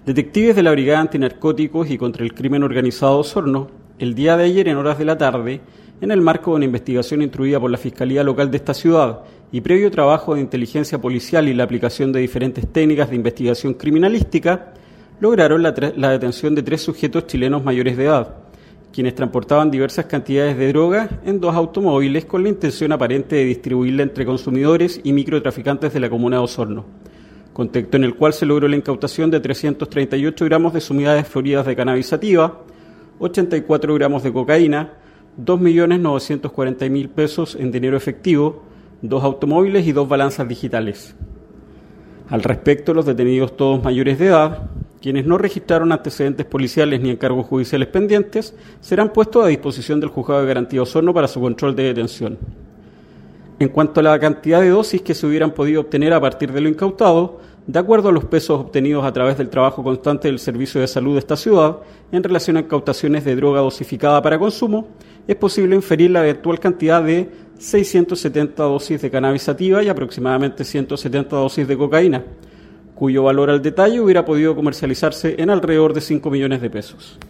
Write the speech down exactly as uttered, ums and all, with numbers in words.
Detectives de la Brigada Antinarcóticos y contra el Crimen Organizado Osorno, el día de ayer en horas de la tarde, en el marco de una investigación instruida por la Fiscalía Local de esta ciudad y previo trabajo de inteligencia policial y la aplicación de diferentes técnicas de investigación criminalística, lograron la, la detención de tres sujetos chilenos mayores de edad, quienes transportaban diversas cantidades de droga en dos automóviles con la intención aparente de distribuirla entre consumidores y microtraficantes de la comuna de Osorno, contexto en el cual se logró la incautación de trescientos treinta y ocho gramos de sumidades floridas de cannabis sativa, ochenta y cuatro gramos de cocaína, dos millones novecientos cuarenta mil pesos en dinero efectivo, dos automóviles y dos balanzas digitales. Al respecto, los detenidos todos mayores de edad, quienes no registraron antecedentes policiales ni encargos judiciales pendientes, serán puestos a disposición del Juzgado de Garantía Osorno para su control de detención. En cuanto a la cantidad de dosis que se hubieran podido obtener a partir de lo incautado, de acuerdo a los pesos obtenidos a través del trabajo constante del Servicio de Salud de esta ciudad, en relación a incautaciones de droga dosificada para consumo, es posible inferir la eventual cantidad de seiscientas setenta dosis de cannabis sativa y aproximadamente ciento setenta dosis de cocaína, cuyo valor al detalle hubiera podido comercializarse en alrededor de cinco millones de pesos.